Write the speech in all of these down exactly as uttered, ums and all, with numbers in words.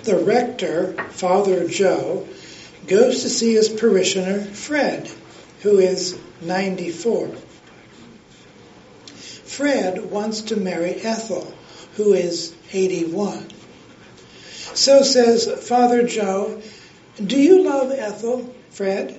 The rector, Father Joe, goes to see his parishioner, Fred, who is ninety-four. Fred wants to marry Ethel, who is eighty-one. So says Father Joe, "Do you love Ethel, Fred?"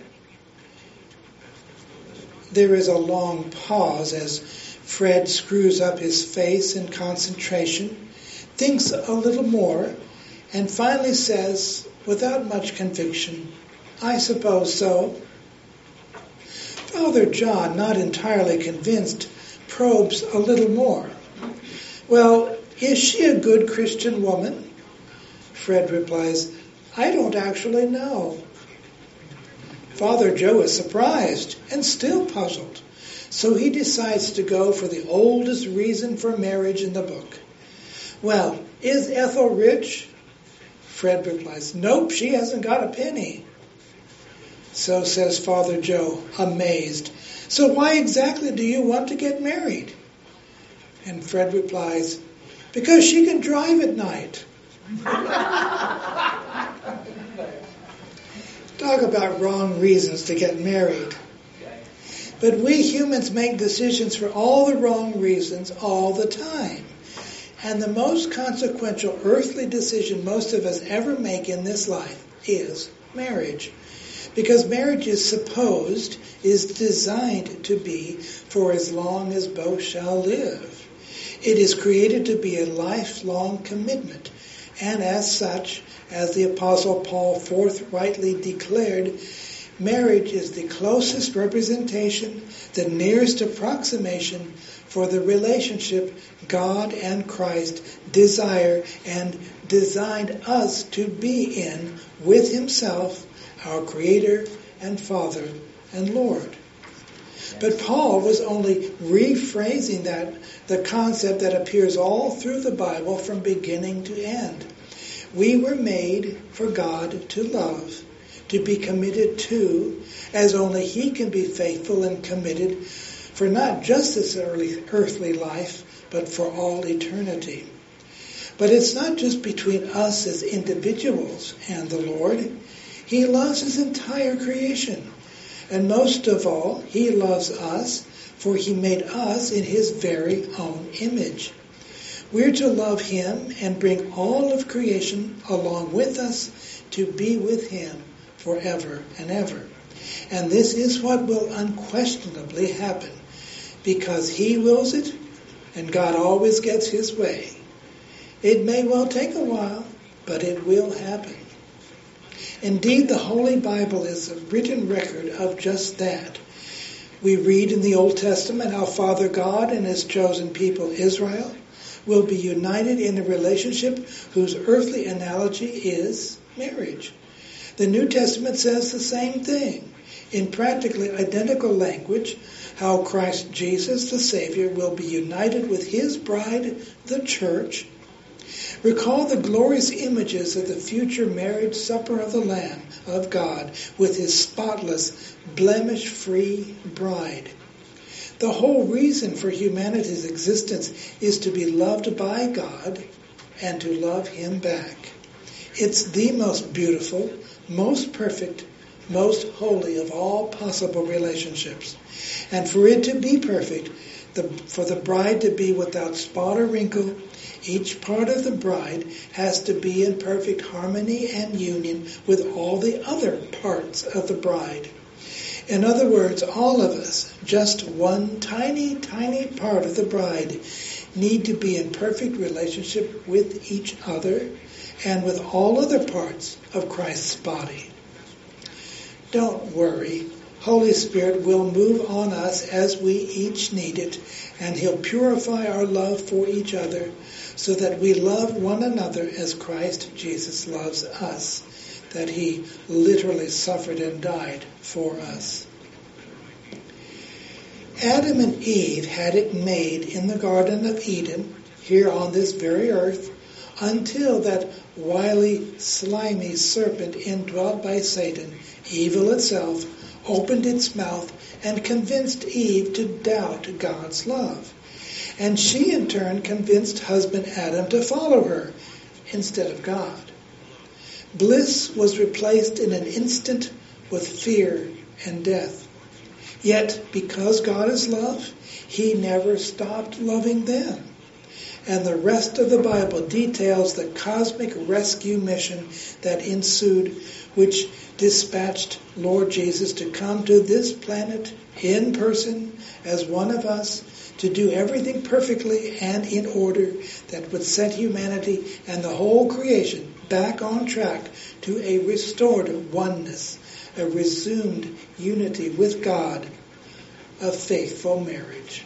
There is a long pause as Fred screws up his face in concentration, thinks a little more, and finally says, without much conviction, "I suppose so." Father John, not entirely convinced, probes a little more. "Well, is she a good Christian woman?" Fred replies, "I don't actually know." Father Joe is surprised and still puzzled, so he decides to go for the oldest reason for marriage in the book. "Well, is Ethel rich?" Fred replies, "Nope, she hasn't got a penny." So says Father Joe, amazed, "So why exactly do you want to get married?" And Fred replies, "Because she can drive at night." Talk about wrong reasons to get married. But we humans make decisions for all the wrong reasons all the time. And the most consequential earthly decision most of us ever make in this life is marriage. Because marriage is supposed, is designed to be for as long as both shall live. It is created to be a lifelong commitment. And as such, as the Apostle Paul forthrightly declared, marriage is the closest representation, the nearest approximation for the relationship God and Christ desire and designed us to be in with Himself, our Creator and Father and Lord. But Paul was only rephrasing that, the concept that appears all through the Bible from beginning to end. We were made for God to love, to be committed to, as only He can be faithful and committed for not just this early, earthly life, but for all eternity. But it's not just between us as individuals and the Lord. He loves His entire creation. And most of all, He loves us, for He made us in His very own image. We're to love Him and bring all of creation along with us to be with Him forever and ever. And this is what will unquestionably happen, because He wills it, and God always gets His way. It may well take a while, but it will happen. Indeed, the Holy Bible is a written record of just that. We read in the Old Testament how Father God and His chosen people Israel will be united in a relationship whose earthly analogy is marriage. The New Testament says the same thing, in practically identical language, how Christ Jesus, the Savior, will be united with His bride, the church. Recall the glorious images of the future marriage supper of the Lamb of God with His spotless, blemish-free bride. The whole reason for humanity's existence is to be loved by God and to love Him back. It's the most beautiful, most perfect, most holy of all possible relationships. And for it to be perfect, the, for the bride to be without spot or wrinkle, each part of the bride has to be in perfect harmony and union with all the other parts of the bride. In other words, all of us, just one tiny, tiny part of the bride, need to be in perfect relationship with each other and with all other parts of Christ's body. Don't worry. Holy Spirit will move on us as we each need it, and He'll purify our love for each other so that we love one another as Christ Jesus loves us, that He literally suffered and died for us. Adam and Eve had it made in the Garden of Eden, here on this very earth, until that wily, slimy serpent indwelt by Satan, evil itself, opened its mouth and convinced Eve to doubt God's love. And she in turn convinced husband Adam to follow her instead of God. Bliss was replaced in an instant with fear and death. Yet, because God is love, he never stopped loving them. And the rest of the Bible details the cosmic rescue mission that ensued, which dispatched Lord Jesus to come to this planet in person as one of us, to do everything perfectly and in order that would set humanity and the whole creation back on track to a restored oneness, a resumed unity with God, a faithful marriage.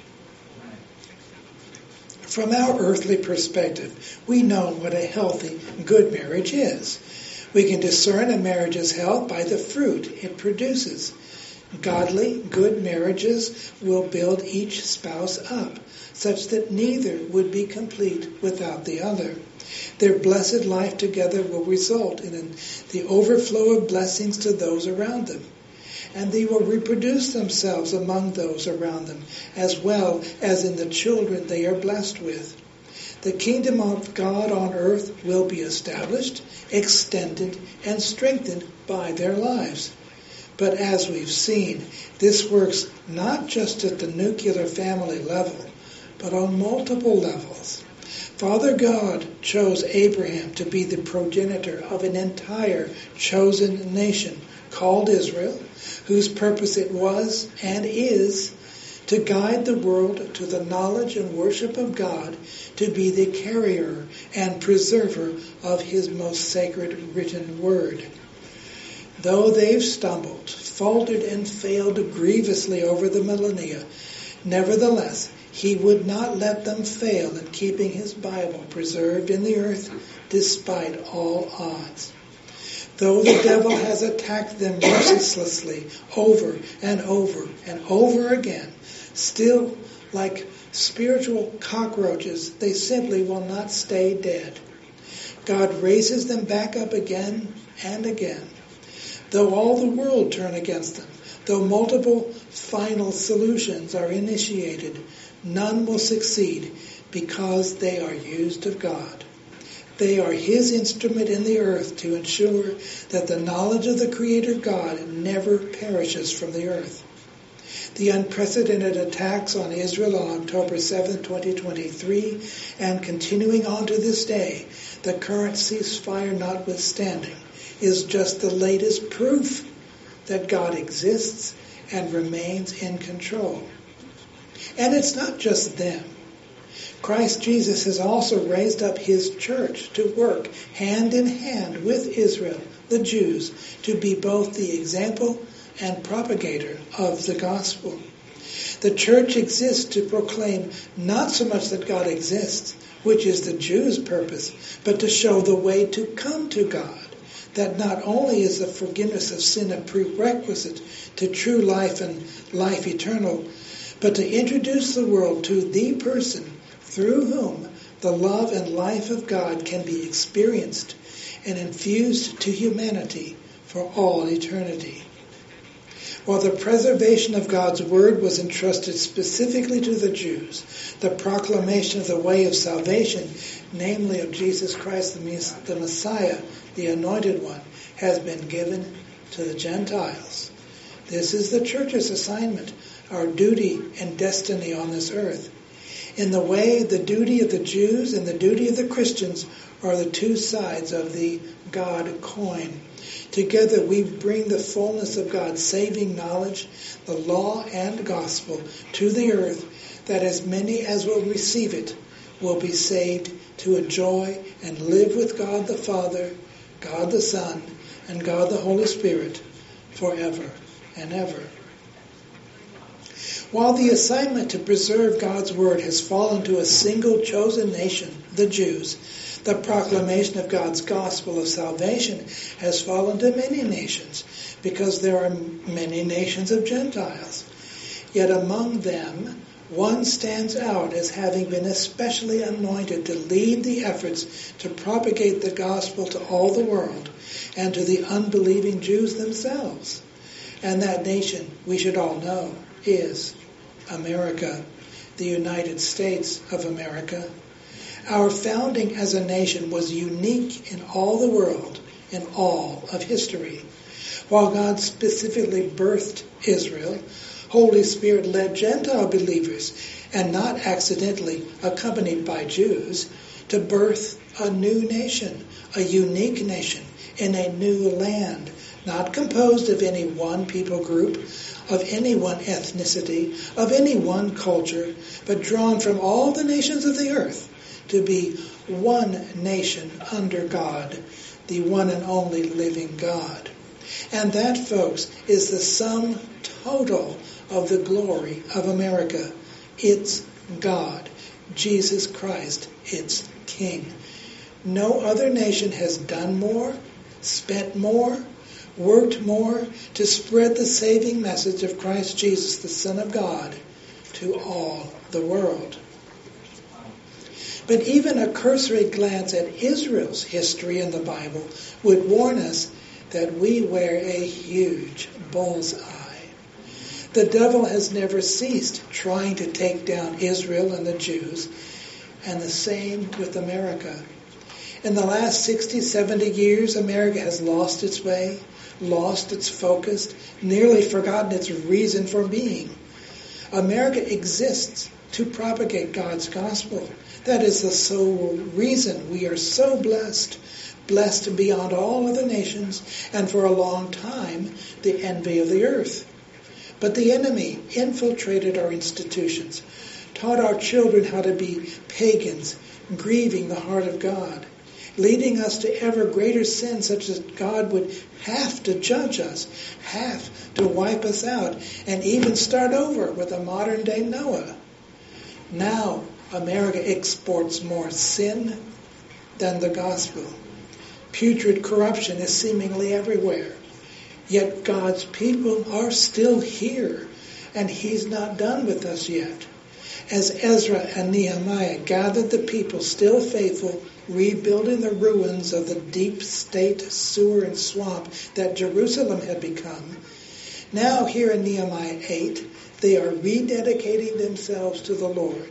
From our earthly perspective, we know what a healthy, good marriage is. We can discern a marriage's health by the fruit it produces. Godly, good marriages will build each spouse up, such that neither would be complete without the other. Their blessed life together will result in the overflow of blessings to those around them. And they will reproduce themselves among those around them, as well as in the children they are blessed with. The kingdom of God on earth will be established, extended, and strengthened by their lives. But as we've seen, this works not just at the nuclear family level, but on multiple levels. Father God chose Abraham to be the progenitor of an entire chosen nation called Israel, whose purpose it was and is to guide the world to the knowledge and worship of God, to be the carrier and preserver of his most sacred written word. Though they've stumbled, faltered, and failed grievously over the millennia, nevertheless, he would not let them fail in keeping his Bible preserved in the earth despite all odds. Though the devil has attacked them mercilessly over and over and over again, still, like spiritual cockroaches, they simply will not stay dead. God raises them back up again and again. Though all the world turn against them, though multiple final solutions are initiated, none will succeed because they are used of God. They are his instrument in the earth to ensure that the knowledge of the Creator God never perishes from the earth. The unprecedented attacks on Israel on October seventh, twenty twenty-three, and continuing on to this day, the current ceasefire notwithstanding, is just the latest proof that God exists and remains in control. And it's not just them. Christ Jesus has also raised up his church to work hand in hand with Israel, the Jews, to be both the example and propagator of the gospel. The church exists to proclaim not so much that God exists, which is the Jews' purpose, but to show the way to come to God. That not only is the forgiveness of sin a prerequisite to true life and life eternal, but to introduce the world to the person through whom the love and life of God can be experienced and infused to humanity for all eternity. While the preservation of God's word was entrusted specifically to the Jews, the proclamation of the way of salvation, namely of Jesus Christ the Messiah, the Anointed One, has been given to the Gentiles. This is the church's assignment, our duty and destiny on this earth. In the way, the duty of the Jews and the duty of the Christians are the two sides of the God coin. Together we bring the fullness of God's saving knowledge, the law and gospel, to the earth, that as many as will receive it will be saved to enjoy and live with God the Father, God the Son, and God the Holy Spirit forever and ever. While the assignment to preserve God's word has fallen to a single chosen nation, the Jews, the proclamation of God's gospel of salvation has fallen to many nations, because there are many nations of Gentiles. Yet among them, one stands out as having been especially anointed to lead the efforts to propagate the gospel to all the world and to the unbelieving Jews themselves. And that nation, we should all know, is America, the United States of America. Our founding as a nation was unique in all the world in all of history. While God specifically birthed Israel, Holy Spirit led Gentile believers, and not accidentally accompanied by Jews, to birth a new nation, a unique nation in a new land, not composed of any one people group, of any one ethnicity, of any one culture, but drawn from all the nations of the earth to be one nation under God, the one and only living God. And that, folks, is the sum total of the glory of America. It's God, Jesus Christ, its King. No other nation has done more, spent more, worked more to spread the saving message of Christ Jesus, the Son of God, to all the world. But even a cursory glance at Israel's history in the Bible would warn us that we wear a huge bullseye. The devil has never ceased trying to take down Israel and the Jews, and the same with America. In the last sixty, seventy years, America has lost its way, lost its focus, nearly forgotten its reason for being. America exists to propagate God's gospel. That is the sole reason we are so blessed, blessed beyond all other nations, and for a long time, the envy of the earth. But the enemy infiltrated our institutions, taught our children how to be pagans, grieving the heart of God, leading us to ever greater sin, such that God would have to judge us, have to wipe us out, and even start over with a modern-day Noah. Now, America exports more sin than the gospel. Putrid corruption is seemingly everywhere. Yet God's people are still here, and He's not done with us yet. As Ezra and Nehemiah gathered the people still faithful, rebuilding the ruins of the deep state sewer and swamp that Jerusalem had become, now here in Nehemiah eight, they are rededicating themselves to the Lord.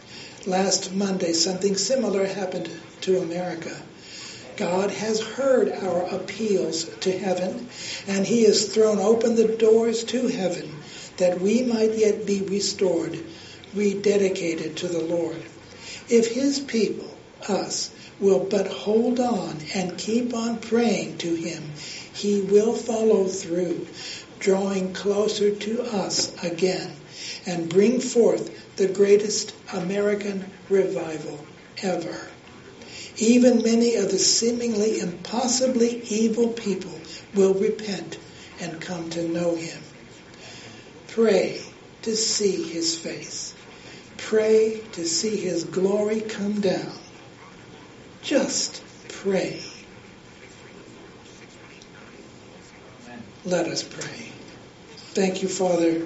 Last Monday, something similar happened to America. God has heard our appeals to heaven, and He has thrown open the doors to heaven that we might yet be restored, rededicated to the Lord. If His people, us, will but hold on and keep on praying to Him, He will follow through, drawing closer to us again, and bring forth the greatest American revival ever. Even many of the seemingly impossibly evil people will repent and come to know Him. Pray to see His face. Pray to see His glory come down. Just pray. Amen. Let us pray. Thank you, Father,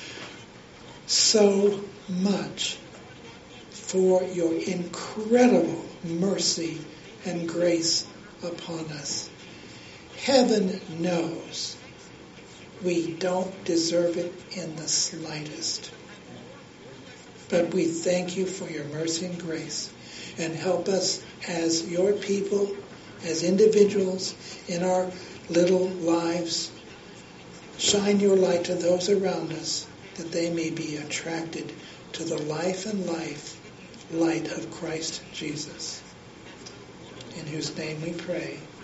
so much for your incredible mercy and grace upon us. Heaven knows we don't deserve it in the slightest. But we thank you for your mercy and grace, and help us as your people, as individuals in our little lives. Shine your light to those around us, that they may be attracted to the life and life light of Christ Jesus, in whose name we pray.